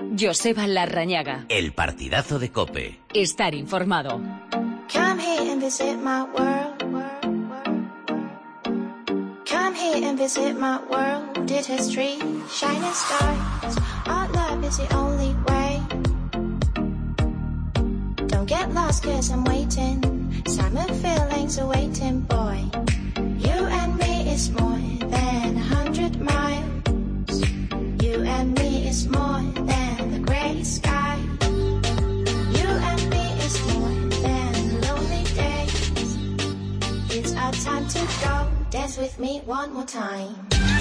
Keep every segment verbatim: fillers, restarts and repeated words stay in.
Joseba Larrañaga. El partidazo de COPE. Estar informado. Come here and visit my world. Come here and visit my world. Did history, shining stars. Our love is the only way. Don't get lost cause I'm waiting. Summer feelings are waiting, boy. You and me is more than a hundred miles. You and me is more than the grey sky. You and me is more than lonely days. It's our time to go. Dance with me one more time.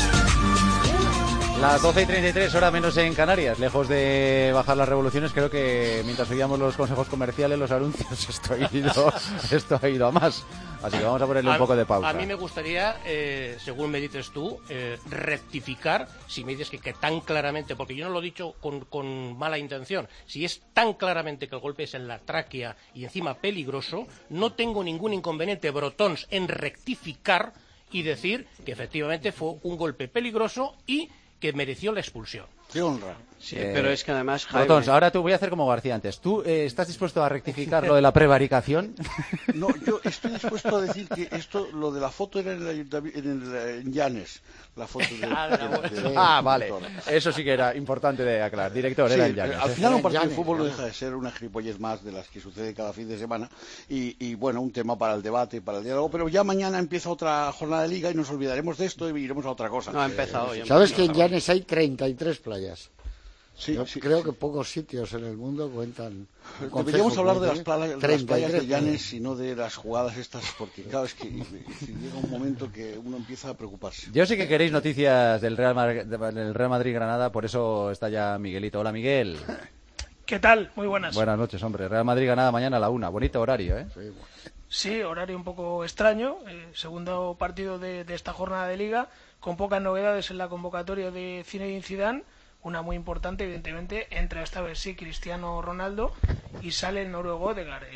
Las doce y treinta y tres, hora menos en Canarias. Lejos de bajar las revoluciones, creo que mientras oíamos los consejos comerciales, los anuncios, esto ha ido, esto ha ido a más. Así que vamos a ponerle a, un poco de pausa. A mí me gustaría, eh, según me dices tú, eh, rectificar, si me dices que, que tan claramente, porque yo no lo he dicho con, con mala intención, si es tan claramente que el golpe es en la tráquea y encima peligroso, no tengo ningún inconveniente, brotons, en rectificar y decir que efectivamente fue un golpe peligroso y que mereció la expulsión. ¡Qué honra! Sí, eh, pero es que además, Jaime... Botons, ahora te voy a hacer como García antes. ¿Tú eh, estás dispuesto a rectificar lo de la prevaricación? No, yo estoy dispuesto a decir que esto, lo de la foto era en el ayuntamiento, en, el, en Llanes, la foto de... de, de, de ah, vale. Eso sí que era importante de aclarar. Director, sí, era el Llanes. Al final ¿eh? un partido de fútbol no deja de ser una gilipollez más de las que sucede cada fin de semana y, y bueno, un tema para el debate, para el diálogo, pero ya mañana empieza otra jornada de liga y nos olvidaremos de esto y iremos a otra cosa. No, ha empezado hoy. ¿Sabes que en Llanes hay treinta y tres playas? Sí, Yo sí, creo sí. que pocos sitios en el mundo cuentan. Deberíamos hablar de las, playas, de las playas de treinta y tres Llanes y no de las jugadas estas, porque claro, es que llega un momento que uno empieza a preocuparse. Yo sé que queréis noticias del Real, Mar- del Real Madrid-Granada, por eso está ya Miguelito. Hola, Miguel. ¿Qué tal? Muy buenas. Buenas noches, hombre. Real Madrid-Granada mañana a la una. Bonito horario, ¿eh? Sí, Sí, horario un poco extraño. Eh, segundo partido de, de esta jornada de Liga, con pocas novedades en la convocatoria de Zinedine Zidane. Una muy importante, evidentemente, entra esta vez sí Cristiano Ronaldo y sale el noruego Odegaard.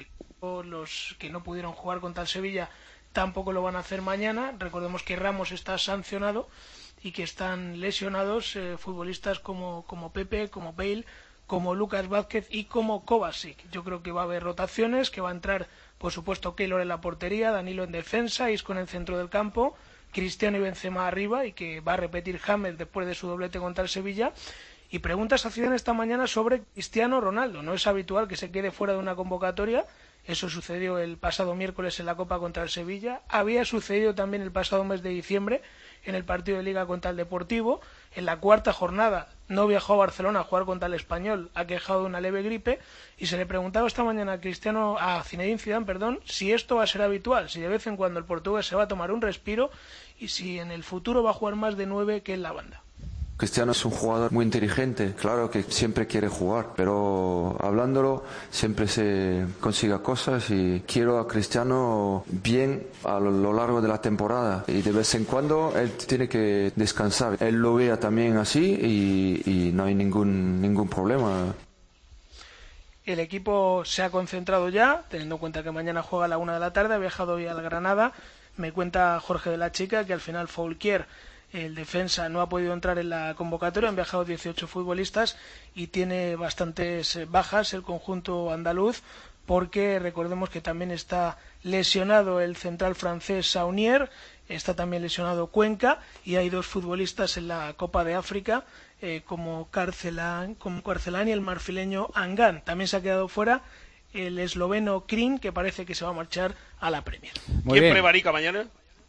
Los que no pudieron jugar contra el Sevilla tampoco lo van a hacer mañana. Recordemos que Ramos está sancionado y que están lesionados eh, futbolistas como, como Pepe, como Bale, como Lucas Vázquez y como Kovacic. Yo creo que va a haber rotaciones, que va a entrar, por supuesto, Keylor en la portería, Danilo en defensa, Isco en el centro del campo, Cristiano y Benzema arriba, y que va a repetir James después de su doblete contra el Sevilla. Y preguntas a Zidane esta mañana sobre Cristiano Ronaldo. No es habitual que se quede fuera de una convocatoria. Eso sucedió el pasado miércoles en la Copa contra el Sevilla. Había sucedido también el pasado mes de diciembre en el partido de Liga contra el Deportivo. En la cuarta jornada no viajó a Barcelona a jugar contra el Español, ha quejado de una leve gripe, y se le preguntaba esta mañana a Cristiano, a Zinedine Zidane, perdón, si esto va a ser habitual, si de vez en cuando el portugués se va a tomar un respiro y si en el futuro va a jugar más de nueve que en la banda. Cristiano es un jugador muy inteligente, claro que siempre quiere jugar, pero hablándolo siempre se consiga cosas y quiero a Cristiano bien a lo largo de la temporada y de vez en cuando él tiene que descansar. Él lo vea también así y, y no hay ningún, ningún problema. El equipo se ha concentrado ya, teniendo en cuenta que mañana juega a la una de la tarde, ha viajado hoy al Granada. Me cuenta Jorge de la Chica que al final Foulquier, el defensa, no ha podido entrar en la convocatoria. Han viajado dieciocho futbolistas y tiene bastantes bajas el conjunto andaluz, porque recordemos que también está lesionado el central francés Saunier, está también lesionado Cuenca, y hay dos futbolistas en la Copa de África, eh, como Carcelán, como Carcelán y el marfileño Angán. También se ha quedado fuera el esloveno Krin, que parece que se va a marchar a la Premier. Muy ¿Quién bien. prevarica mañana?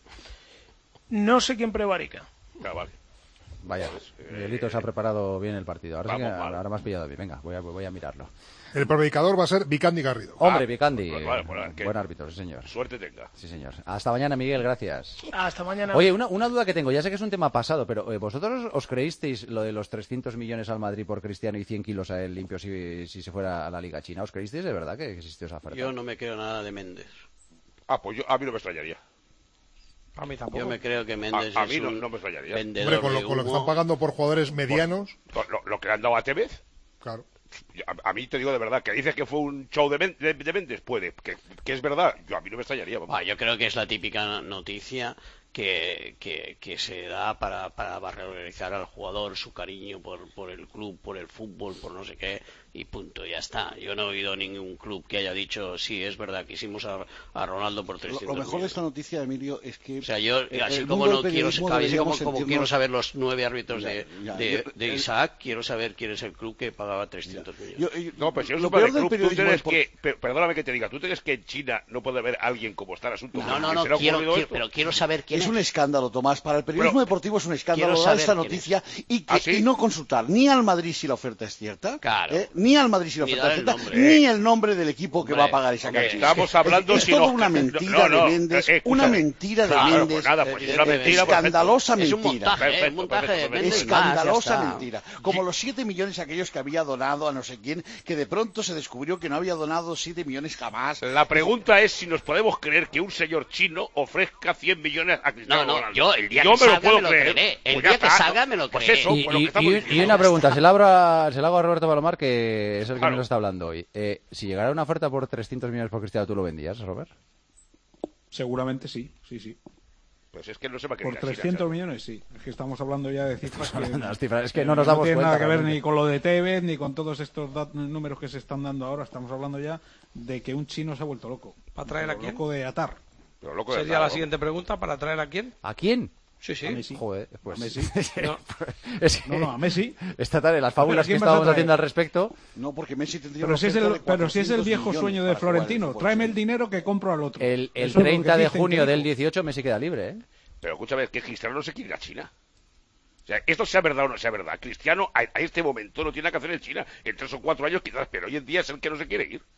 No sé quién prevarica. Ah, vale. Vaya, Miguelito se ha preparado bien el partido. Ahora, Vamos, sí que, vale. ahora me has pillado bien. Venga, voy a, voy a mirarlo. El prevaricador va a ser Vicandi Garrido. Hombre, Ah, Vicandi. pues vale, pues, ¿qué? Buen árbitro, sí, señor. Suerte tenga. Sí, señor. Hasta mañana, Miguel, gracias. Hasta mañana. Oye, una, una duda que tengo, ya sé que es un tema pasado, pero eh, ¿vosotros os creísteis lo de los trescientos millones al Madrid por Cristiano y cien kilos a él limpio si, si se fuera a la Liga China? ¿Os creísteis de verdad que existió esa oferta? Yo no me creo nada de Méndez. Ah, pues yo, a mí no me extrañaría. A mí tampoco. Yo me creo que Méndez A, a es mí no, un no me extrañaría. vendedor Hombre, con lo, de con lo que humo. están pagando por jugadores medianos, Con Lo, lo que le han dado a Tevez, claro. a, a mí te digo de verdad, que dices que fue un show de, Men- de, de Méndez, puede, que, que es verdad, yo a mí no me extrañaría. vamos. Ah, yo creo que es la típica noticia que, que, que se da para, para valorizar al jugador, su cariño por, por el club, por el fútbol, por no sé qué, y punto, ya está. Yo no he oído ningún club que haya dicho, sí, es verdad, que hicimos a, a Ronaldo por trescientos Lo, lo mejor millones. de esta noticia, Emilio, es que... O sea, yo, el, así el como no quiero, así como, como sentirnos... quiero saber los nueve árbitros Ya, de, ya, de, yo- de el- Isaac, quiero saber quién es el club que pagaba trescientos millones. Yo- yo- No, pues si no lo es culpa del peor del club, tú periodismo tienes es por- que, per- perdóname que te diga, tú tienes que en China no puede haber alguien como está el asunto. No, que no, no, se le ha quiero, ocurrido quiero- esto. pero quiero saber quién Es es. un escándalo, Tomás. Para el periodismo Pero- deportivo es un escándalo Quiero dar saber esta quién noticia y, que, ¿Ah, sí? y no consultar ni al Madrid si la oferta es cierta, Claro. ¿eh? ni al Madrid si la Ni oferta dar es el cierta, nombre. ni el nombre del equipo que Hombre, va a pagar esa hombre, cantidad. estamos hablando es, es si toda no- una mentira no, no, de Méndez, eh, escucha, una mentira de claro, Méndez, pues nada, pues es una eh, mentira, perfecto. escandalosa Es un mentira. montaje, ¿eh? Perfecto, Un montaje de perfecto, Méndez perfecto. más, ya Escandalosa está. mentira. Como los siete millones aquellos que había donado a no sé quién, que de pronto se descubrió que no había donado siete millones jamás. La pregunta es si nos podemos creer que un señor chino ofrezca cien millones a Cristiano No, no, Ronaldo. yo el día Yo que me lo salga puedo me lo creer. creeré. El Pues ya día que está, salga ¿no? me lo Pues creeré. eso, Y, pues lo que y- estamos y- diciendo. y una pregunta, se la, abro a, se la hago a Roberto Palomar, que es el que Claro. nos está hablando hoy. Eh, si llegara una oferta por trescientos millones por Cristiano, ¿tú lo vendías, Robert? Seguramente sí, sí, sí. Pues es que no se va a Por querer China, trescientos ¿sabes? millones sí. Es que estamos hablando ya de cifras que, Las cifras, es que no nos damos tiene cuenta nada que ver realmente. ni con lo de Tevez ni con todos estos dat- números que se están dando ahora. Estamos hablando ya de que un chino se ha vuelto loco. ¿Para traer a Lo quién? Loco de atar. Pero loco de Sería verdad, la ¿no? siguiente pregunta, ¿para traer a quién? ¿A quién? Sí, sí. A Messi. Joder, pues... A Messi. No. Es que No, no, a Messi. esta tarde, las fábulas ¿A que quién vas a estábamos traer? haciendo al respecto... No, porque Messi tendría Pero una si, es oferta el, de pero si es el cuatrocientos viejo millones sueño de para jugar en Florentino, fútbol, tráeme sí. el dinero que compro al otro. El, el Eso es lo que treinta de dicen junio que del dijo. dieciocho Messi queda libre, ¿eh? Pero escúchame, que Cristiano no se quiere ir a China. O sea, esto sea verdad o no sea verdad. Cristiano a, a este momento no tiene nada que hacer en China. En tres o cuatro años quizás, pero hoy en día es el que no se quiere ir.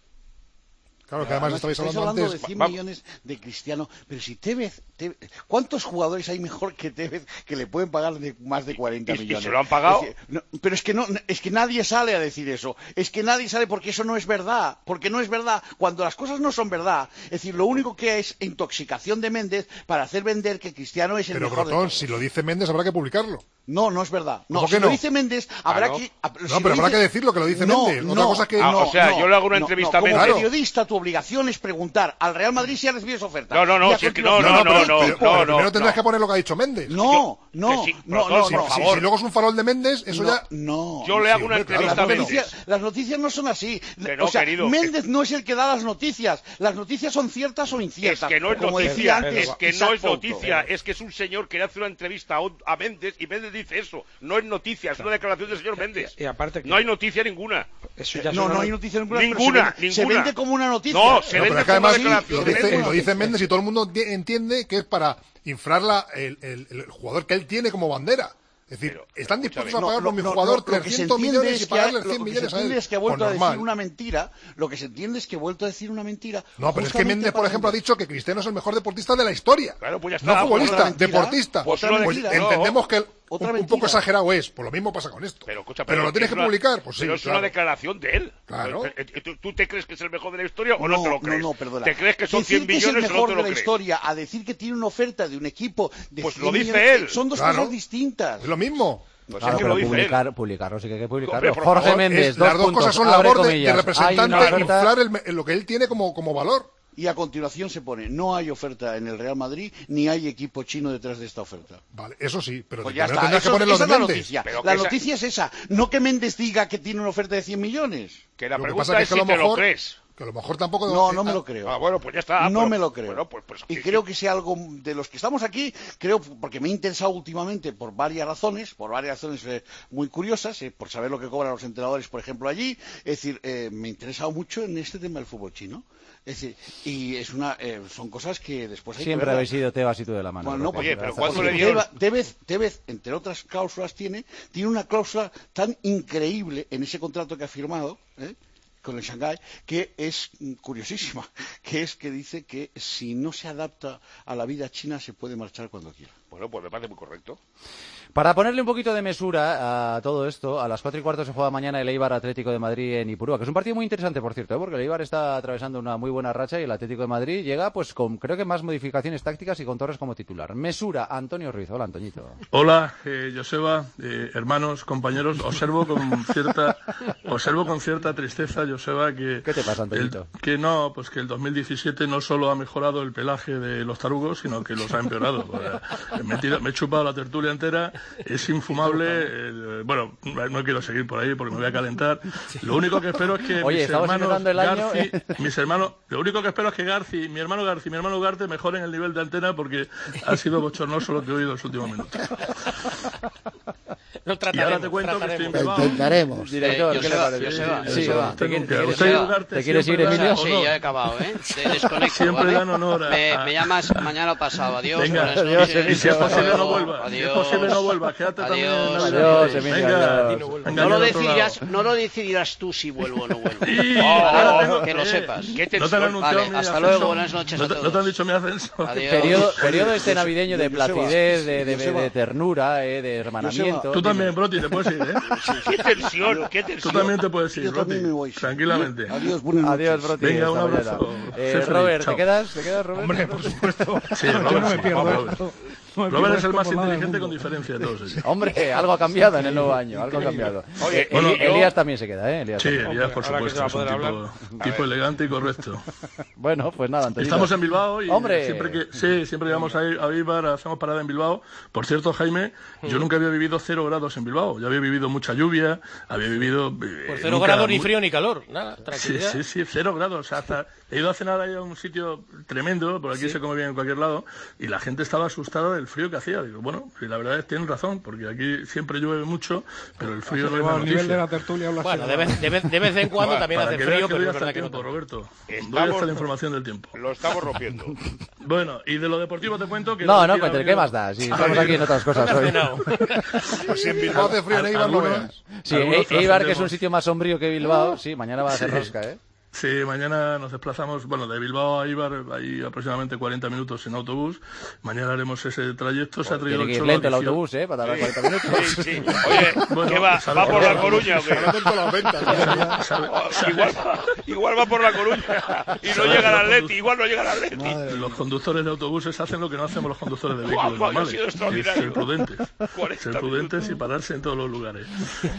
Claro, que además estabais estáis hablando hablando antes... de cien va- millones de Cristiano, pero si Tevez, Tevez- ¿cuántos jugadores hay mejor que Tevez que le pueden pagar de más de cuarenta ¿Y- y millones? se lo han pagado? Es que- no, pero es que no, es que nadie sale a decir eso, es que nadie sale porque eso no es verdad, porque no es verdad. Cuando las cosas no son verdad, es decir, lo único que es intoxicación de Méndez para hacer vender que Cristiano es el Pero, mejor de Brotón, todos. si lo dice Méndez habrá que publicarlo. No, no es verdad. No, ¿Cómo si que lo no? dice Méndez, habrá Ah, ¿no? que. No, si pero lo habrá dice- que decirlo, que lo dice no, Méndez. Otra no, cosa que... Ah, no, o sea, no, yo le hago una no, entrevista no, a como Méndez. periodista, tu obligación es preguntar al Real Madrid si ha recibido esa oferta. No, no, no, Y a si es que continuación, no, no, pero, no, pero- no, pero primero no, tendrás no. que poner lo que ha dicho Méndez. No, no, que sí, no, Brotón, no, Si, no, por si- favor. si luego es un farol de Méndez, eso no, ya... no. Yo le hago Sí, una hombre, claro, entrevista a Las Méndez. noticias, las noticias no son así. Que no, o sea, querido. Méndez no es el que da las noticias. Las noticias son ciertas o Es inciertas. que no es Como noticia, decía antes es que Isaac no es Couto. noticia, es que es un señor que le hace una entrevista a, un- a Méndez y Méndez dice eso. No es noticia, es una declaración del señor Méndez. Y aparte que- No hay noticia ninguna. Eso ya es No, una- no hay noticia ninguna. Ninguna, pero se vende, ninguna. Se vende como una noticia. No, se No, vende pero es que como además una lo declaración dice, de lo Méndez. dice Méndez y todo el mundo enti- entiende que es para inflar la- el, el- el jugador que él tiene como bandera. Es decir, Pero, están escúchame, dispuestos a No, pagar lo- por mi lo- jugador lo- lo que se trescientos entiende millones es y que ha- pagarle lo cien que se millones a entiende él. es que ha Pues vuelto a decir normal. una mentira. Lo que se entiende es que ha vuelto a decir una mentira. No, pero es que justamente Méndez, por para ejemplo, ha vender. dicho que Cristiano es el mejor deportista de la historia. Claro, pues ya está. No pues futbolista, otra mentira, deportista. pues otra Pues mentira. entendemos que el- Otra un, un mentira. poco exagerado es. Pues lo mismo pasa con esto. Pero, escucha, Pero lo tienes es que una- publicar. Pues sí, pero es claro. una declaración de él. Claro. Eh, eh, ¿Tú, tú te crees que es el mejor de la historia o no, te lo crees? No, no, perdona. ¿Te crees que son Decir cien que millones es el o no mejor te de lo la crees? historia a decir que tiene una oferta de un equipo de Pues cien lo dice millones, él. son dos Claro. cosas distintas. Es lo mismo. Pues Claro, es que pero lo dice publicar, él. publicarlo sí que hay que publicarlo. Hombre, por Jorge favor, Méndez, Es- dos las dos puntos, cosas son abre labor de, de comillas. Hay representante, una oferta- inflar el- lo que él tiene como, como valor. Y a continuación se pone, no hay oferta en el Real Madrid, ni hay equipo chino detrás de esta oferta. Vale, eso sí, pero Pues de- ya primero está, tendrás eso- que poner lo esa de es la Méndez. noticia. Pero La que esa- noticia es esa, no que Méndez diga que tiene una oferta de cien millones. Que la Lo que pregunta pasa es que si a lo te lo mejor- crees. Que a lo mejor tampoco... No, no eh, me ah, lo creo. Ah, bueno, pues ya está. No pero- me lo creo. Bueno, pues, pues, y sí, creo sí. que sea algo de los que estamos aquí, creo, porque me he interesado últimamente por varias razones, por varias razones eh, muy curiosas, eh, por saber lo que cobran los entrenadores, por ejemplo, allí. Es decir, eh, me he interesado mucho en este tema del fútbol chino. Es decir, y es una, eh, son cosas que después hay Siempre que verlas. habéis sido Tebas y tú de la mano. Bueno, no, Roque. Oye, pero Hasta- ¿cuánto Porque le dieron? Tebas- Tevez, Tevez, entre otras cláusulas, tiene, tiene una cláusula tan increíble en ese contrato que ha firmado, ¿eh? con el Shanghái, que es mm, curiosísima, que es que dice que si no se adapta a la vida china se puede marchar cuando quiera. Bueno, pues me parece muy correcto. Para ponerle un poquito de mesura a todo esto, a las cuatro y cuarto se juega mañana el Eibar Atlético de Madrid en Ipurúa, que es un partido muy interesante, por cierto, ¿eh? Porque el Eibar está atravesando una muy buena racha y el Atlético de Madrid llega pues con, creo que más modificaciones tácticas y con Torres como titular. Mesura, Antonio Ruiz. Hola, Antoñito. Hola, eh, Joseba, eh, hermanos, compañeros. Observo con cierta observo con cierta tristeza, Joseba, que... ¿Qué te pasa, Antoñito? El, que no, pues que el dos mil diecisiete no solo ha mejorado el pelaje de los tarugos, sino que los ha empeorado. Me he, tirado, me he chupado la tertulia entera, es infumable. Eh, bueno, no quiero seguir por ahí porque me voy a calentar. Lo único que espero es que Oye, mis hermanos el año, Garci, ¿eh? mis hermanos, lo único que espero es que Garci, mi hermano Garci y mi hermano Ugarte mejoren el nivel de antena porque ha sido bochornoso lo que he oído en los últimos minutos. Lo y ahora te cuento que estoy en Bilbao. Lo intentaremos. Director, eh, ¿qué le parece? Joseba, Sí, sí, va. ¿Te, Tengo quieres- que- te usted quieres- Ugarte ¿Te quieres ir, siempre Emilio? da Sí, honor. ya he acabado, ¿eh? Te desconecto, Siempre ¿vale? dan honor a- me, a- me llamas mañana o pasado. Adiós, Venga, buenas adiós, noches. Emilio. Y si es posible no Adiós, vuelvas. Si es adiós. posible no vuelvas. Quédate también en Adiós. Navidad. Adiós, Emilio, Venga, adiós. venga, No lo, al otro decidirás, lado. no lo decidirás tú si vuelvo o no vuelvo. Y- Oh, ahora tengo- que lo eh, sepas. ¿Qué ¿No te han tensión? anunciado Vale, mi hasta ascenso? luego, buenas noches ¿No a te, todos. ¿No te han dicho mi ascenso? Adiós. Periodo, periodo este Joseba, navideño de Joseba, placidez, de, de, de, Joseba. de ternura, eh, de hermanamiento. Tú también, Broti, te puedes ir, ¿eh? ¡Qué tensión! ¡Qué Tú tensión! también te puedes ir, Yo también Broti. me voy. Tranquilamente. Adiós, buenas noches. Adiós, Broti. Venga, un hasta mañana. abrazo. Eh, Sé feliz, Robert, chao. ¿te quedas? ¿Te quedas, Robert? Hombre, por supuesto. Sí, Yo no Robert, me sí, pierdo Robert. esto. No me Robert pierdo es el esto más por nada del inteligente con mundo. diferencia de todos ellos. Hombre, algo ha cambiado en el nuevo año, algo ha cambiado. Oye, Eh, bueno, Eli- yo- Elías también se queda, ¿eh? Elías Sí, también. Elías, por ahora que se supuesto, va a es un poder tipo, hablar. un tipo elegante y correcto. Bueno, pues nada, Antonio. Estamos en Bilbao y ¡Hombre! siempre que sí, siempre llegamos a, a Eibar, hacemos parada en Bilbao. Por cierto, Jaime, yo nunca había vivido cero grados en Bilbao. Yo había vivido mucha lluvia, había vivido... eh, Por cero nunca grados ni mu- frío ni calor. Nada, Sí, tranquilidad. sí, sí, cero grados. O sea, hasta he ido a cenar ahí a un sitio tremendo, por aquí Sí. se come bien en cualquier lado, y la gente estaba asustada del frío que hacía. Digo, bueno, y la verdad es que tienen razón, porque aquí siempre llueve mucho, pero el frío no es la Al nivel de noticia. la tertulia habla Bueno, así. de vez, de, vez, de vez en cuando Para- también Para hace que veas frío, que pero doy es hasta verdad el que no tiempo, tanto. Roberto. Doy Estamos- hasta la información del tiempo. Lo estamos rompiendo. Bueno, y de lo deportivo te cuento que... No, la no, tira cuente, abrió- ¿qué más da? Si Ah, estamos bien. aquí en otras cosas ¿Dónde has hoy. cenado? Pues si en Bilbao hace frío en Eibar, no Algunos- veas. Sí, algunos E- Eibar, que es un trascendemos. sitio más sombrío que Bilbao, sí, mañana va a hacer Sí. rosca, ¿eh? Sí, mañana nos desplazamos, bueno, de Bilbao a Eibar hay aproximadamente cuarenta minutos en autobús. Mañana haremos ese trayecto. Se ha traído Tiene que ir Cholo lento el Alicio. autobús, ¿eh? Para tardar cuarenta minutos. Sí, sí. Oye, Bueno, ¿qué va? sabe- ¿Va por la sabe- Coruña o qué? Ahora con las ventas. Sabe- sabe- Oh, Igual, va- igual va por la Coruña y no Sabe llega al que los Atleti. condu- Igual no llega al Atleti. Los conductores de autobuses hacen lo que no hacemos los conductores de Guau, vehículos guau, ha normales. sido que es extraordinario. ser prudentes. cuarenta Ser prudentes y pararse en todos los lugares.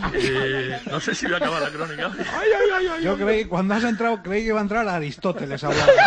Eh, no sé si voy a acabar la crónica. Ay, ay, ay, ay, Yo ay. creí, cuando has entrado, creí que iba a entrar Aristóteles a hablar.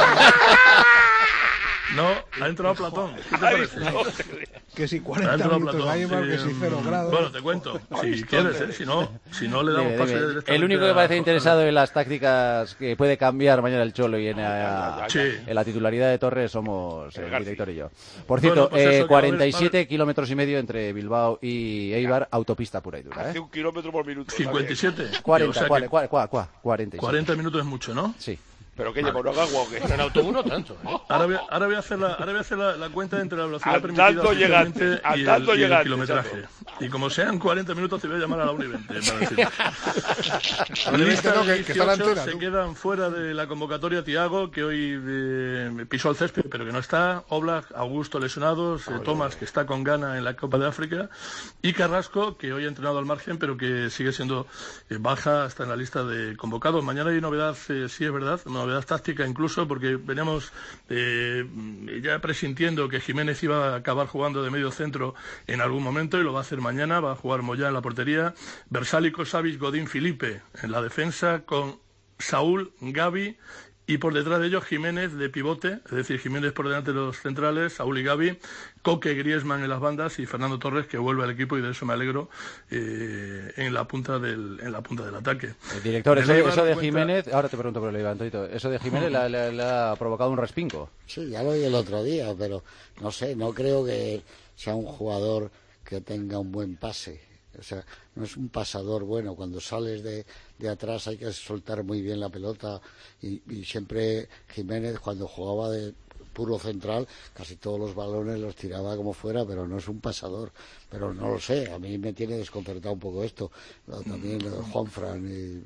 No, ha entrado Platón. ¿Qué te Ay, parece? no. Que si Ha cuarenta entrado minutos Platón. ahí, que sí, si cero mm, grados. Bueno, te cuento. Si quieres, ¿eh? Si no, si no le damos Dime, pase dime. directamente El único que a- parece interesado en las tácticas que puede cambiar mañana el Cholo y en, la- Sí. en la titularidad de Torres somos el Garci. director y yo. Por cierto, Bueno, pues eh, eso, que va a haber- cuarenta y siete kilómetros y medio entre Bilbao y Eibar, autopista pura y dura. Hace ¿eh? un kilómetro por minuto. cincuenta y siete. cuarenta, O sea que cuarenta, cuarenta, cuarenta, cuarenta y siete. cuarenta minutos es mucho, ¿no? Sí. ¿Pero qué lleva? ¿Una gagua o qué? En autobús no tanto. ¿eh? Ahora voy, a, ahora voy a hacer, la, ahora voy a hacer la, la cuenta entre la velocidad Andando permitida llegantes, oficialmente y el, andando y el llegantes, kilometraje. chato. Y como sean cuarenta minutos, te voy a llamar a la una y veinte para decirte. Una y veinte no, que- que está la dieciocho entera, se tú. quedan fuera de la convocatoria Tiago, que hoy eh, pisó el césped, pero que no está. Oblak, Augusto lesionados, eh, Tomás, que está con Ghana en la Copa de África, y Carrasco, que hoy ha entrenado al margen, pero que sigue siendo eh, baja, está en la lista de convocados. Mañana hay novedad, eh, sí es verdad, novedad táctica incluso, porque veníamos eh, ya presintiendo que Jiménez iba a acabar jugando de medio centro en algún momento, y lo va a hacer mañana. Va a jugar Moyá en la portería, Versálico, Savic, Godín, Filipe en la defensa, con Saúl, Gavi, y por detrás de ellos Jiménez de pivote, es decir, Jiménez por delante de los centrales, Saúl y Gavi, Coque, Griezmann en las bandas y Fernando Torres, que vuelve al equipo, y de eso me alegro, eh, en la punta del en la punta del ataque. El director, El eso, Eibar eso de cuenta- Jiménez, ahora te pregunto por el Eibar, Antonito, eso de Jiménez le, le- le ha provocado un respingo. Sí, ya lo oí el otro día, pero no sé, no creo que sea un jugador que tenga un buen pase. O sea, no es un pasador bueno. Cuando sales de, de atrás hay que soltar muy bien la pelota. Y, y siempre Jiménez, cuando jugaba de puro central, casi todos los balones los tiraba como fuera, pero no es un pasador. Pero no lo sé, a mí me tiene desconcertado un poco esto. También lo de Juanfran y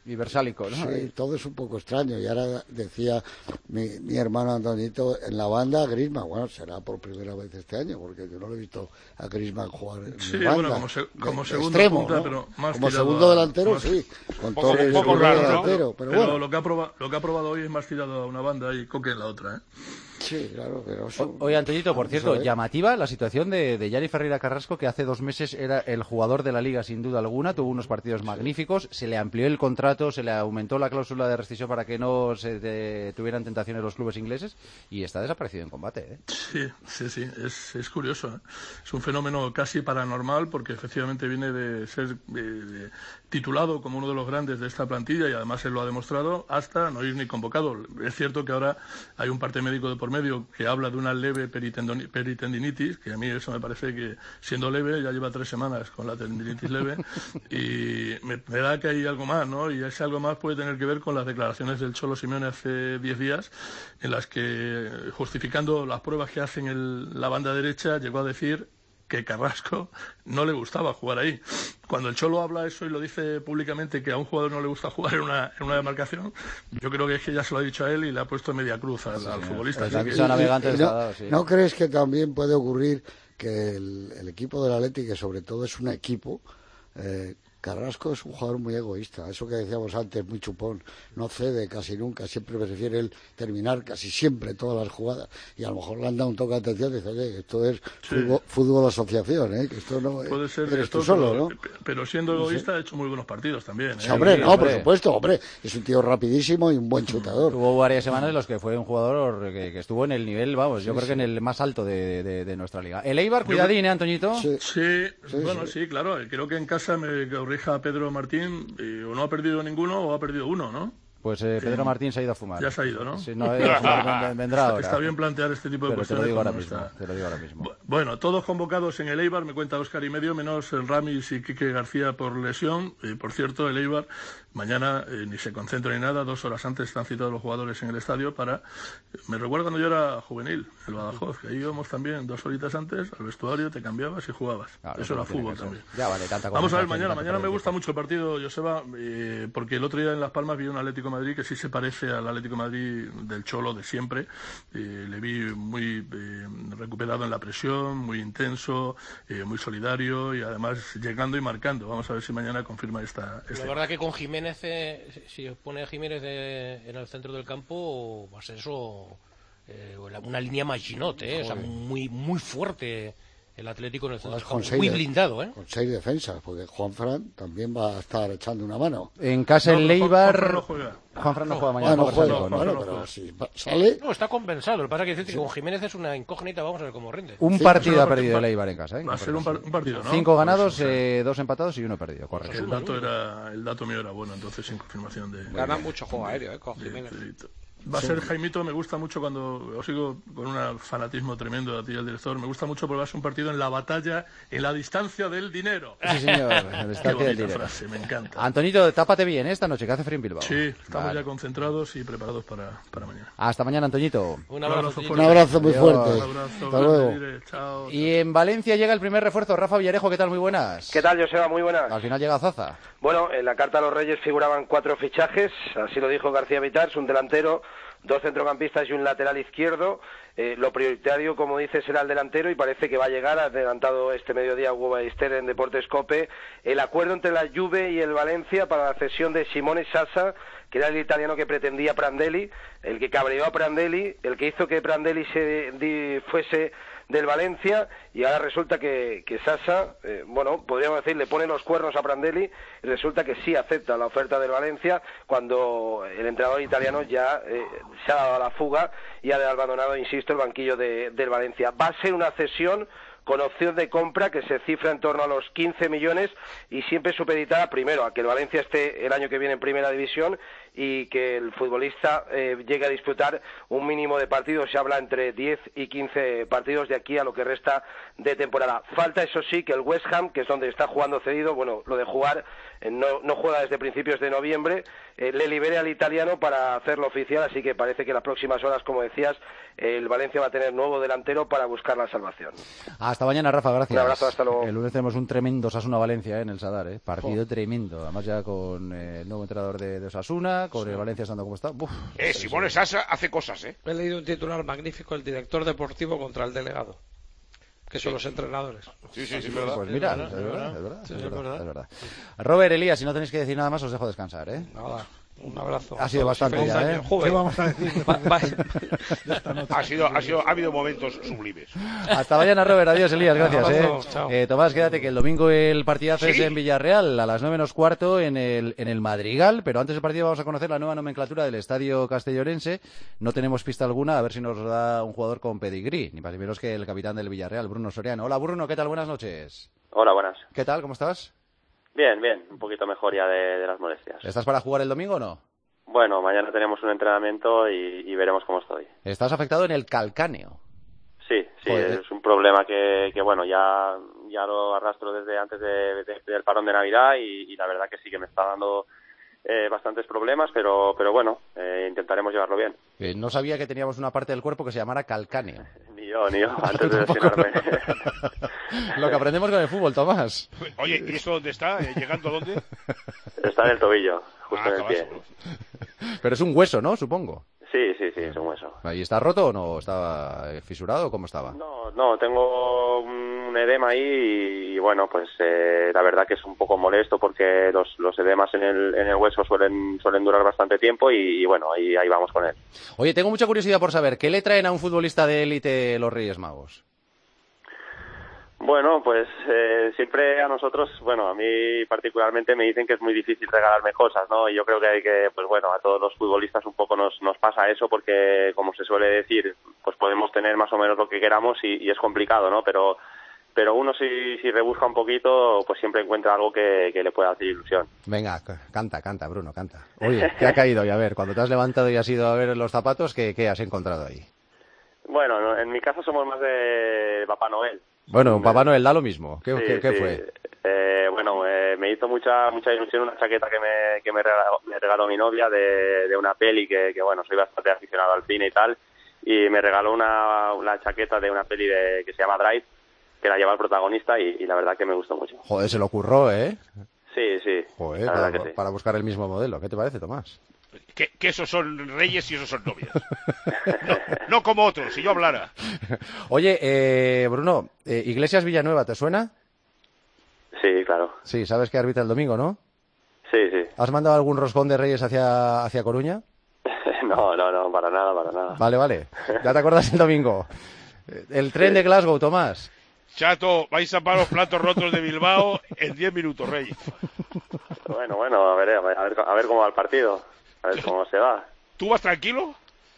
y versálico, ¿no? Sí, todo es un poco extraño. Y ahora decía mi, mi hermano Antonito, en la banda Griezmann, bueno, será por primera vez este año, porque yo no lo he visto a Griezmann jugar en sí, banda. Bueno, como, se, como de, segundo extremo, punta, ¿no? pero más como segundo a, delantero, más, sí. Con poco, todo el poco raro, delantero, ¿no? pero, pero bueno. lo que, ha probado, lo que ha probado hoy es más tirado a una banda y Coque en la otra, ¿eh? Sí, claro, pero eso... Oye, Antoñito, por cierto, llamativa la situación de, de Yanni Ferreira Carrasco, que hace dos meses era el jugador de la Liga sin duda alguna, tuvo unos partidos magníficos, se le amplió el contrato, se le aumentó la cláusula de rescisión para que no se de, tuvieran tentaciones los clubes ingleses y está desaparecido en combate, ¿eh? Sí, sí, sí, es, es curioso, ¿eh? Es un fenómeno casi paranormal porque efectivamente viene de ser de, de, titulado como uno de los grandes de esta plantilla y además él lo ha demostrado hasta no ir ni convocado. Es cierto que ahora hay un parte médico de por medio que habla de una leve peritendinitis, que a mí eso me parece que siendo leve ya lleva tres semanas con la tendinitis leve y me, me da que hay algo más, ¿no? Y ese algo más puede tener que ver con las declaraciones del Cholo Simeone hace diez días en las que, justificando las pruebas que hacen en la banda derecha, llegó a decir que Carrasco no le gustaba jugar ahí. Cuando el Cholo habla eso y lo dice públicamente que a un jugador no le gusta jugar en una, en una demarcación, yo creo que es que ya se lo ha dicho a él y le ha puesto media cruz al, sí, al futbolista. La que... navegante no, dado, sí. ¿No crees que también puede ocurrir que el, el equipo del Atleti, que sobre todo es un equipo, eh, Carrasco es un jugador muy egoísta, eso que decíamos antes, muy chupón, no cede casi nunca, siempre prefiere él terminar casi siempre todas las jugadas y a lo mejor le han dado un toque de atención y dice, oye, esto es sí. fútbol, fútbol asociación, ¿eh? Que esto no puede ser eres esto, tú solo, pero, ¿no? Pero siendo egoísta no sé. Ha hecho muy buenos partidos también, ¿eh? Sí, hombre, sí, no, hombre. por supuesto, hombre, es un tío rapidísimo y un buen chutador. Hubo varias semanas en las que fue un jugador que, que estuvo en el nivel, vamos, yo sí, creo sí. que en el más alto de, de, de nuestra liga. El Eibar, cuidadín, ¿eh, Antoñito? Sí, sí, sí bueno, sí. sí, claro, creo que en casa me corrija Pedro Martín. Y o no ha perdido ninguno o ha perdido uno, ¿no? Pues eh, Pedro Martín se ha ido a fumar. Ya se ha ido, ¿no? Sí, no, eh, fumar vendrá ahora. Está bien plantear este tipo de Pero cuestiones. Te lo, digo ahora mismo, te lo digo ahora mismo. Bueno, todos convocados en el Eibar, me cuenta Óscar y medio, menos el Ramis y Quique García por lesión. Y por cierto, el Eibar mañana eh, ni se concentra ni nada, dos horas antes están citados los jugadores en el estadio para... Me recuerda cuando yo era juvenil, el Badajoz, que ahí íbamos también dos horitas antes al vestuario, te cambiabas y jugabas. Claro, eso era fútbol también. Ya vale, tanta Vamos a ver mañana. Mañana me gusta mucho el partido, Joseba, eh, porque el otro día en Las Palmas vi un Atlético de Madrid que sí se parece al Atlético de Madrid del Cholo de siempre. Eh, le vi muy eh, recuperado en la presión, muy intenso, eh, muy solidario y además llegando y marcando. Vamos a ver si mañana confirma esta... esta... La verdad que con Jiménez, eh, si pone a Jiménez de, en el centro del campo, va a ser eso eh, una línea Maginot, eh, o sea, muy, muy fuerte. El Atlético en el centro con muy de, blindado, ¿eh? Con seis defensas, porque Juanfran también va a estar echando una mano. En casa el Eibar... Juanfran no juega. Juanfran no juega mañana. Ah, no juega, no, bueno, no pero juega. si sale... No, está compensado. Lo que pasa es que, decir sí. que con Jiménez es una incógnita, vamos a ver cómo rinde. Un sí, partido no, ha perdido va, el Eibar en casa, ¿eh? Va a ser un, par, un partido, ¿no? Cinco ganados, pues, eh, dos empatados y uno perdido, correcto. El dato, era, el dato mío era bueno, entonces sin confirmación de... Gana mucho juego aéreo, ¿eh? Con Jiménez. De, de, Va a ser Jaimito, me gusta mucho cuando os sigo con un fanatismo tremendo a ti, el director. Me gusta mucho porque va a ser un partido en la batalla, en la distancia del dinero. Sí, señor, en la distancia del dinero. Frase, me encanta. Antonito, tápate bien ¿eh? esta noche, que hace frío en Bilbao. Sí, estamos vale. ya concentrados y preparados para, para mañana. Hasta mañana, Antoñito. Un abrazo, un abrazo muy fuerte. Un abrazo, Hasta luego. Chao, chao. Y en Valencia llega el primer refuerzo. Rafa Villarejo, ¿qué tal? Muy buenas. ¿Qué tal, Joseba? Muy buenas. Al final llega Zaza. Bueno, en la carta a los Reyes figuraban cuatro fichajes, así lo dijo García Vitars, un delantero, dos centrocampistas y un lateral izquierdo. Eh, lo prioritario, como dice, será el delantero y parece que va a llegar, ha adelantado este mediodía Hugo Ballester en Deportes Cope, el acuerdo entre la Juve y el Valencia para la cesión de Simone Sassa, que era el italiano que pretendía Prandelli, el que cabreó a Prandelli, el que hizo que Prandelli se di, fuese del Valencia, y ahora resulta que, que Sassa, eh, bueno, podríamos decir, le pone los cuernos a Prandelli, y resulta que sí acepta la oferta del Valencia, cuando el entrenador italiano ya eh, se ha dado a la fuga y ha abandonado, insisto, el banquillo de, del Valencia. Va a ser una cesión con opción de compra que se cifra en torno a los quince millones y siempre supeditada primero a que el Valencia esté el año que viene en primera división y que el futbolista eh, llegue a disputar un mínimo de partidos. Se habla entre diez y quince partidos de aquí a lo que resta de temporada. Falta, eso sí, que el West Ham, que es donde está jugando cedido, bueno, lo de jugar, eh, no, no juega desde principios de noviembre, eh, le libere al italiano para hacerlo oficial, así que parece que en las próximas horas, como decías, eh, el Valencia va a tener nuevo delantero para buscar la salvación. Hasta Hasta mañana, Rafa, gracias. Un abrazo, hasta luego. El lunes tenemos un tremendo Osasuna-Valencia ¿eh? en el Sadar, ¿eh? partido oh. tremendo. Además ya con eh, el nuevo entrenador de, de Osasuna, con sí. el Valencia estando como está. Uf, eh, Simone Sasa hace cosas, ¿eh? He leído un titular magnífico, el director deportivo contra el delegado, que son sí. los entrenadores. Sí, sí, sí, es verdad. Pues mira, es verdad, es verdad, es verdad, es verdad. Robert, Elías, si no tenéis que decir nada más, os dejo descansar, ¿eh? Nada. Un abrazo. Ha sido bastante ya, ¿eh? ¿Qué vamos a decir? ha sido, ha sido, ha habido momentos sublimes. Hasta mañana, Robert. Adiós, Elías. Gracias, ¿eh? eh Tomás, quédate que el domingo el partidazo ¿Sí? es en Villarreal a las nueve menos cuarto en el, en el Madrigal, pero antes del partido vamos a conocer la nueva nomenclatura del Estadio Castellorense. No tenemos pista alguna, a ver si nos da un jugador con pedigrí, ni más ni menos que el capitán del Villarreal, Bruno Soriano. Hola, Bruno, ¿qué tal? Buenas noches. Hola, buenas. ¿Qué tal? ¿Cómo estás? Bien, bien. Un poquito mejor ya de, de las molestias. ¿Estás para jugar el domingo o no? Bueno, mañana tenemos un entrenamiento y, y veremos cómo estoy. ¿Estás afectado en el calcáneo? Sí, sí, Joder. Es un problema que, que bueno, ya, ya lo arrastro desde antes de, de, del parón de Navidad y, y la verdad que sí que me está dando eh, bastantes problemas, pero, pero bueno, eh, intentaremos llevarlo bien. Eh, no sabía que teníamos una parte del cuerpo que se llamara calcáneo. Ni yo, ni yo, antes de lesionarme. Lo que aprendemos con el fútbol, Tomás. Oye, ¿y esto dónde está? ¿Llegando a dónde? Está en el tobillo, justo ah, en el pie. Pero es un hueso, ¿no? Supongo. Sí, sí, sí, es un hueso. ¿Y está roto o no? ¿Estaba fisurado o cómo estaba? No, no, tengo un edema ahí y, y bueno, pues eh, la verdad que es un poco molesto porque los, los edemas en el, en el hueso suelen, suelen durar bastante tiempo y, y bueno, ahí, ahí vamos con él. Oye, tengo mucha curiosidad por saber, ¿qué le traen a un futbolista de élite los Reyes Magos? Bueno, pues eh, siempre a nosotros, bueno, a mí particularmente me dicen que es muy difícil regalarme cosas, ¿no? Y yo creo que hay que, pues bueno, a todos los futbolistas un poco nos, nos pasa eso porque, como se suele decir, pues podemos tener más o menos lo que queramos y, y es complicado, ¿no? Pero pero uno si, si rebusca un poquito, pues siempre encuentra algo que, que le pueda hacer ilusión. Venga, canta, canta, Bruno, canta. Oye, ¿qué ha caído? Y a ver, cuando te has levantado y has ido a ver los zapatos, ¿qué, qué has encontrado ahí? Bueno, no, en mi caso somos más de Papá Noel. Bueno, un Papá Noel da lo mismo. ¿Qué, sí, ¿qué, qué sí. fue? Eh, bueno, eh, me hizo mucha mucha ilusión una chaqueta que me, que me, regaló, me regaló mi novia de, de una peli que, que, bueno, soy bastante aficionado al cine y tal, y me regaló una, una chaqueta de una peli de, que se llama Drive, que la lleva el protagonista y, y la verdad que me gustó mucho. Joder, se lo ocurrió, ¿eh? Sí, sí. Joder, para, sí. para buscar el mismo modelo. ¿Qué te parece, Tomás? Que, que esos son reyes y esos son novias. No, no como otros, si yo hablara. Oye, eh, Bruno, eh, Iglesias Villanueva, ¿te suena? Sí, claro. Sí, sabes que arbitra el domingo, ¿no? Sí, sí. ¿Has mandado algún roscón de Reyes hacia, hacia Coruña? No, no, no, para nada, para nada. Vale, vale. Ya te acuerdas el domingo. El tren sí. de Glasgow, Tomás. Chato, vais a parar los platos rotos de Bilbao en diez minutos, Reyes. Bueno, bueno, a ver, a ver, a ver cómo va el partido. A ver cómo se va. ¿Tú vas tranquilo?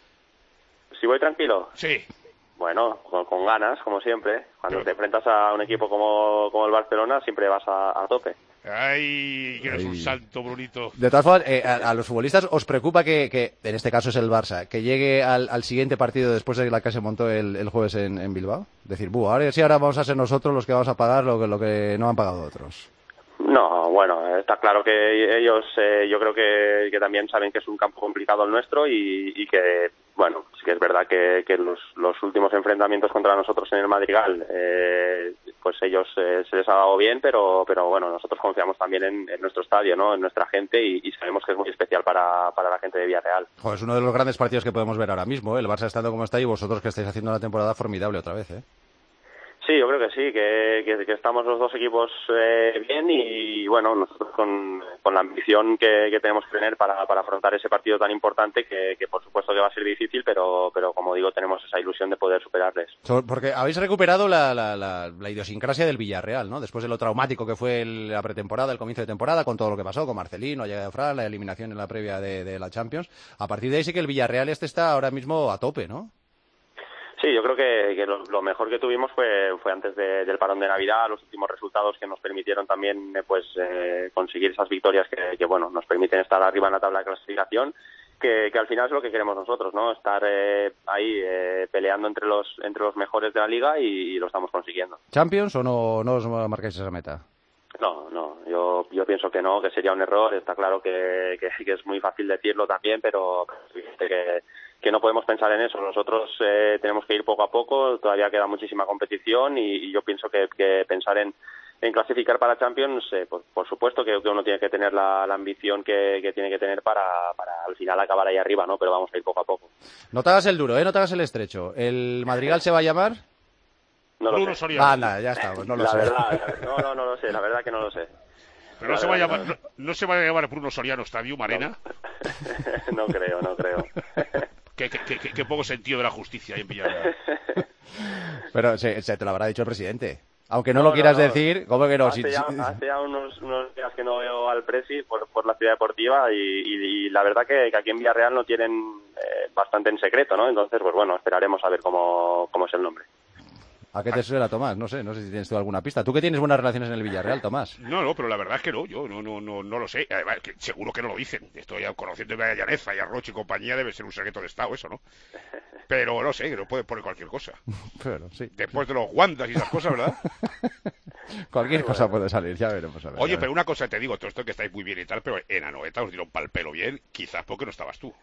¿Si voy tranquilo? Sí. Bueno, con, con ganas, como siempre. Cuando claro. te enfrentas a un equipo como, como el Barcelona, siempre vas a, a tope. Ay, que eres Ay. un santo, Brunito. De todas formas, eh, a, a los futbolistas os preocupa que, que, en este caso es el Barça, que llegue al, al siguiente partido después de la que se montó el, el jueves en, en Bilbao. Decir, buh, ahora sí, ahora vamos a ser nosotros los que vamos a pagar lo que, lo que no han pagado otros. No, bueno, está claro que ellos, eh, yo creo que, que también saben que es un campo complicado el nuestro y, y que, bueno, sí que es verdad que, que los, los últimos enfrentamientos contra nosotros en el Madrigal, eh, pues ellos eh, se les ha dado bien, pero, pero bueno, nosotros confiamos también en, en nuestro estadio, ¿no? En nuestra gente y, y sabemos que es muy especial para, para la gente de Villarreal. Joder, es uno de los grandes partidos que podemos ver ahora mismo, ¿eh? El Barça estando como está y vosotros que estáis haciendo una temporada formidable otra vez, ¿eh? Sí, yo creo que sí, que, que, que estamos los dos equipos eh, bien y, bueno, nosotros con, con la ambición que, que tenemos que tener para, para afrontar ese partido tan importante que, que por supuesto que va a ser difícil, pero, pero como digo, tenemos esa ilusión de poder superarles. Porque habéis recuperado la, la, la, la idiosincrasia del Villarreal, ¿no? Después de lo traumático que fue el, la pretemporada, el comienzo de temporada, con todo lo que pasó, con Marcelino, la llegada de Fran, la eliminación en la previa de, de la Champions. A partir de ahí sí que el Villarreal este está ahora mismo a tope, ¿no? Sí, yo creo que, que lo, lo mejor que tuvimos fue, fue antes de, del parón de Navidad, los últimos resultados que nos permitieron también eh, pues eh, conseguir esas victorias que, que bueno nos permiten estar arriba en la tabla de clasificación, que, que al final es lo que queremos nosotros, ¿no? Estar eh, ahí eh, peleando entre los entre los mejores de la liga y, y lo estamos consiguiendo. ¿Champions o no, no os marcáis esa meta? No, no, yo yo pienso que no, que sería un error. Está claro que, que, que es muy fácil decirlo también, pero que, que que no podemos pensar en eso. Nosotros eh, tenemos que ir poco a poco, todavía queda muchísima competición y, y yo pienso que, que pensar en, en clasificar para Champions, eh, por, por supuesto que, que uno tiene que tener la, la ambición que, que tiene que tener para, para al final acabar ahí arriba, ¿no? Pero vamos a ir poco a poco. No te hagas el duro, ¿eh? No te hagas el estrecho. ¿El Madrigal se va a llamar? No lo Bruno sé. Soriano. Anda, ya está, pues no lo la sé. Verdad, no, no, no lo sé, la verdad que no lo sé. Pero no se, va a llamar, no, no se va a llamar Bruno Soriano Stadium Arena. No, no creo, no creo. Qué, qué, qué, qué poco sentido de la justicia ahí en Villarreal. Pero se, se te lo habrá dicho el presidente. Aunque no, No, lo quieras no, no. decir, ¿cómo que no? Hace Si- ya, si- hace ya unos, unos días que no veo al Presi por, por la ciudad deportiva y, y, y la verdad que, que aquí en Villarreal no tienen eh, bastante en secreto, ¿no? Entonces, pues bueno, esperaremos a ver cómo, cómo es el nombre. ¿A qué te suena, Tomás? No sé, no sé si tienes tú alguna pista. Tú que tienes buenas relaciones en el Villarreal, Tomás. No, no, pero la verdad es que no, yo no, no, no, no lo sé. Además, que seguro que no lo dicen. Estoy conociendo a Llaneza y a Roche y compañía, debe ser un secreto de Estado eso, ¿no? Pero no sé, que no puede poner cualquier cosa. Pero sí. Después de los guandas y esas cosas, ¿verdad? Cualquier cosa puede salir, ya veremos. A ver, Oye, a ver. pero una cosa te digo, todo esto que estáis muy bien y tal, pero en Anoeta os dieron pal pelo bien, quizás porque no estabas tú.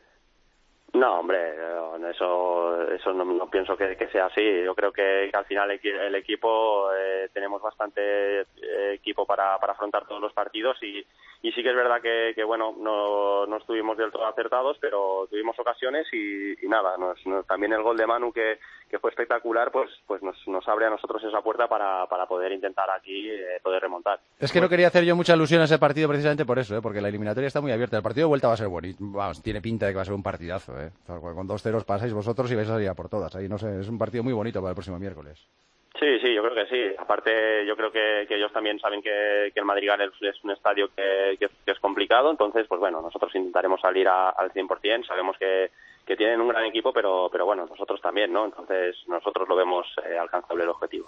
No, hombre, eh, eso eso no, no pienso que, que sea así. Yo creo que, que al final el, equi- el equipo, eh, tenemos bastante eh, equipo para, para afrontar todos los partidos y, y sí que es verdad que, que bueno, no, no estuvimos del todo acertados, pero tuvimos ocasiones y, y nada, nos, nos- también el gol de Manu que, que fue espectacular, pues pues nos, nos abre a nosotros esa puerta para, para poder intentar aquí eh, poder remontar. Es que no quería hacer yo mucha alusión a ese partido precisamente por eso, ¿eh? Porque la eliminatoria está muy abierta. El partido de vuelta va a ser bonito. Vamos, tiene pinta de que va a ser un partidazo, ¿eh? Con dos ceros pasáis vosotros y vais a salir a por todas. Ahí no sé, es un partido muy bonito para el próximo miércoles. Sí, sí, yo creo que sí. Aparte, yo creo que, que ellos también saben que, que el Madrigal es, es un estadio que, que- que es complicado. Entonces, pues bueno, nosotros intentaremos salir a- al cien por ciento. Sabemos que, que tienen un gran equipo, pero, pero bueno, nosotros también, ¿no? Entonces, nosotros lo vemos eh, alcanzable el objetivo.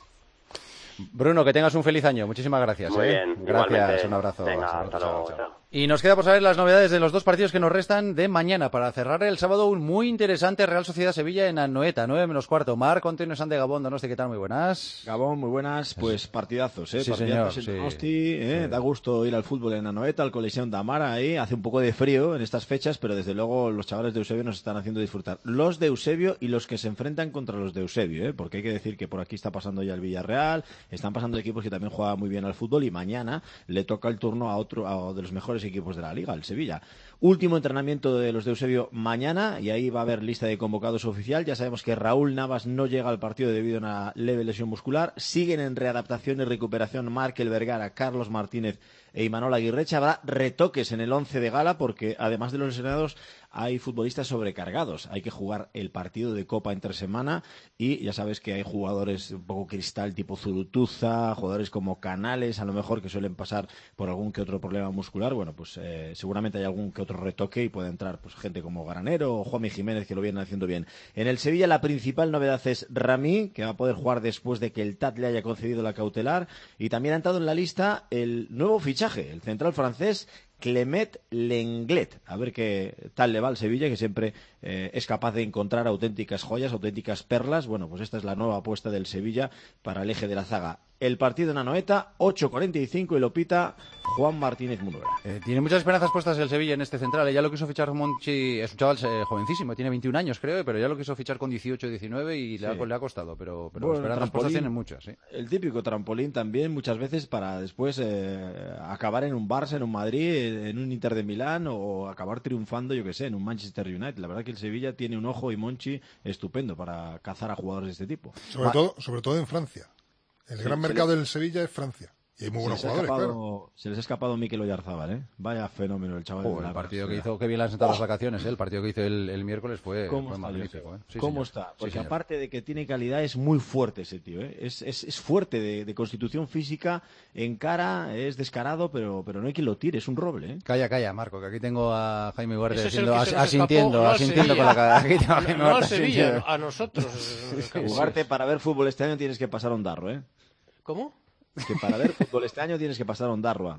Bruno, que tengas un feliz año. Muchísimas gracias. Muy ¿eh? bien, Gracias, igualmente. un abrazo. Venga, Chao, hasta chao, luego, chao. chao. Y nos queda por saber las novedades de los dos partidos que nos restan de mañana para cerrar el sábado un muy interesante Real Sociedad Sevilla en Anoeta, nueve menos cuarto. Mar, continuos de Gabón, Donosti, ¿qué tal? Muy buenas. Gabón, muy buenas, pues partidazos, ¿eh? Sí, partidazos señor, en sí. Donosti, ¿eh? Sí. Da gusto ir al fútbol en Anoeta, al Coliseum de Amara, ahí hace un poco de frío en estas fechas, pero desde luego los chavales de Eusebio nos están haciendo disfrutar. Los de Eusebio y los que se enfrentan contra los de Eusebio, ¿eh? Porque hay que decir que por aquí está pasando ya el Villarreal, están pasando equipos que también juegan muy bien al fútbol y mañana le toca el turno a otro a de los mejores equipos de la liga, el Sevilla. Último entrenamiento de los de Eusebio mañana y ahí va a haber lista de convocados oficial. Ya sabemos que Raúl Navas no llega al partido debido a una leve lesión muscular. Siguen en readaptación y recuperación Markel Vergara, Carlos Martínez e Imanol Aguirrecha. Habrá retoques en el once de gala porque además de los lesionados hay futbolistas sobrecargados. Hay que jugar el partido de Copa entre semana y ya sabes que hay jugadores un poco cristal tipo Zurutuza, jugadores como Canales, a lo mejor que suelen pasar por algún que otro problema muscular. Bueno, pues eh, seguramente hay algún que otro retoque y puede entrar pues gente como Granero o Juanmi Jiménez que lo vienen haciendo bien. En el Sevilla la principal novedad es Rami, que va a poder jugar después de que el T A T le haya concedido la cautelar, y también ha entrado en la lista el nuevo fichaje, el central francés Clement Lenglet. A ver qué tal le va al Sevilla, que siempre eh, es capaz de encontrar auténticas joyas, auténticas perlas. Bueno, pues esta es la nueva apuesta del Sevilla para el eje de la zaga. El partido en Anoeta, ocho cuarenta y cinco, y lo pita Juan Martínez Munuera. Eh, tiene muchas esperanzas puestas el Sevilla en este central. ¿eh? Ya lo quiso fichar Monchi, es un chaval eh, jovencísimo, tiene veintiún años creo, pero ya lo quiso fichar con dieciocho, diecinueve y le, Sí. ha, le ha costado. Pero, pero Bueno, esperanzas trampolín, puestas tienen muchas. ¿sí? El típico trampolín también, muchas veces para después eh, acabar en un Barça, en un Madrid, en un Inter de Milán o acabar triunfando, yo que sé, en un Manchester United. La verdad que el Sevilla tiene un ojo y Monchi estupendo para cazar a jugadores de este tipo. Sobre, Va- todo, sobre todo en Francia. El Sí, gran se mercado le- del Sevilla es Francia. Y hay muy Se buenos les, ha jugadores, escapado, claro. se les ha escapado Mikel Oyarzábal, ¿eh? Vaya fenómeno el chaval. Joder, de el la partido que Barça. hizo, que bien le han sentado las vacaciones, ¿eh? El partido que hizo el, el miércoles fue, ¿Cómo fue está, magnífico. Josep? ¿eh? Sí, ¿Cómo señor. está? Sí, Porque señor. aparte de que tiene calidad, es muy fuerte ese tío, ¿eh? Es, es, es fuerte de, de constitución física, en cara, es descarado, pero, pero no hay quien lo tire, es un roble, ¿eh? Calla, calla, Marco, que aquí tengo a Jaime Guardia Ese es el diciendo, que as- se nos asintiendo, escapó, no al asintiendo con Sevilla. la cara. Aquí tengo a Jaime No al Guardia Sevilla, asintiendo. a nosotros. Jugarte para ver fútbol este año tienes que pasar a Ondarro, ¿eh? ¿Cómo? Que para ver fútbol este año tienes que pasar a Ondarroa.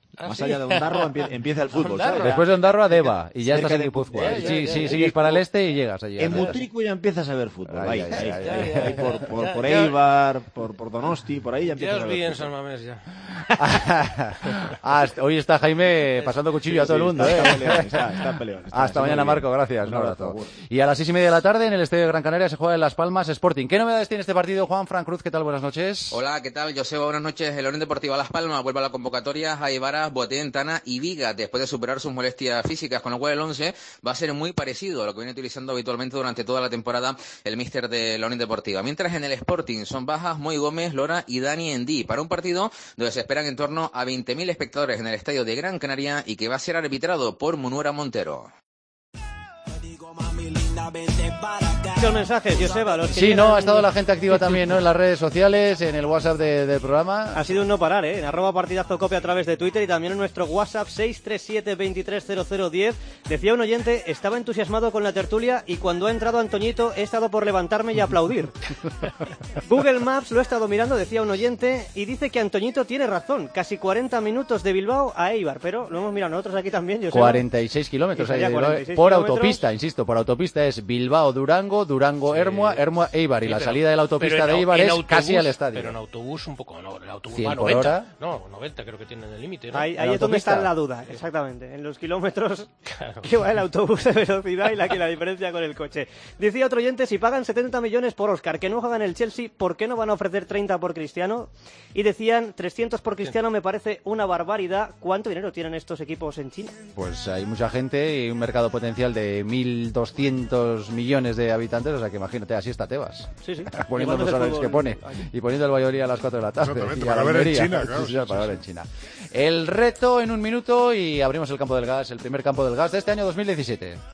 ¿Ah, Más sí? allá de Ondarroa empie- empieza el fútbol. Ondarroa. ¿sabes? Después de Ondarroa, Deva. Y ya Cerca estás en de Guipúzcoa. Guipúzcoa. Sí, Ya, sí, ya, sigues ya. para el este y llegas allí. En Mutrico ya empiezas a ver fútbol. Ay, ahí, ay, ahí, ay, ahí, ay, ahí, por, por, por Ya- Eibar, por, por Donosti, por ahí ya Ya empiezas os a vi en ver San fútbol. Mamés ya. Ah, est- hoy está Jaime pasando cuchillo Sí, a todo sí, el mundo. está- ¿eh? está peleón, está- está peleón, está- Hasta sí, mañana, muy bien. Marco. Gracias. Un Un abrazo, abrazo. agur. Y a las seis y media de la tarde en el Estadio de Gran Canaria se juega en Las Palmas Sporting. ¿Qué novedades tiene este partido, Juan Fran Cruz? ¿Qué tal? Buenas noches. Hola, ¿qué tal? Joseba, buenas noches. El Unión Deportiva Las Palmas vuelve a la convocatoria a Ibarra, Boateng, Tana y Viga después de superar sus molestias físicas, con lo cual el once va a ser muy parecido a lo que viene utilizando habitualmente durante toda la temporada el míster de la Unión Deportiva. Mientras en el Sporting son bajas Moy Gómez, Lora y Dani Endí para un partido donde se esperan en torno a veinte mil espectadores en el estadio de Gran Canaria y que va a ser arbitrado por Munuera Montero. Los mensajes, Joseba, los que Sí, llegan- no, ha estado la gente activa también, ¿no? En las redes sociales, en el WhatsApp de- del programa. Ha sido un no parar, ¿eh? En arroba partidazo copia a través de Twitter y también en nuestro WhatsApp seis tres siete, veintitrés cero cero diez. Decía un oyente, estaba entusiasmado con la tertulia y cuando ha entrado Antoñito he estado por levantarme y aplaudir. Google Maps lo he estado mirando, decía un oyente, y dice que Antoñito tiene razón. Casi cuarenta minutos de Bilbao a Eibar, pero lo hemos mirado nosotros aquí también, Joseba. cuarenta y seis kilómetros Y ahí sería de Bilbao, cuarenta y seis por kilómetros. autopista, insisto, por autopista es Bilbao-Durango, Durango-Hermua, Hermua-Eibar. Y Sí, la pero- salida de la pero autopista en de au- Eibar en es autobús, casi al estadio. Pero en autobús un poco, no, el autobús cien va a por noventa. hora. No, noventa creo que tienen el límite, ¿no? Ahí, ¿En ahí la es donde autopista? está la duda, exactamente. En los kilómetros que va el autobús de velocidad y la, que la diferencia con el coche. Decía otro oyente, si pagan setenta millones por Oscar, que no juegan el Chelsea, ¿por qué no van a ofrecer treinta por Cristiano? Y decían, trescientos por Cristiano me parece una barbaridad. ¿Cuánto dinero tienen estos equipos en China? Pues hay mucha gente y un mercado potencial de mil doscientos millones de habitantes, o sea que imagínate, así está Tebas. Sí, sí. Poniendo los Llevándose el horarios que fútbol pone aquí. y poniendo el Valladolid a las cuatro de la tarde. Exactamente, y a para la ver en Almería. China, claro, Sí, sí, para sí, ver sí. en China. El reto en un minuto y abrimos el campo del gas, el primer campo del gas de este año dos mil diecisiete.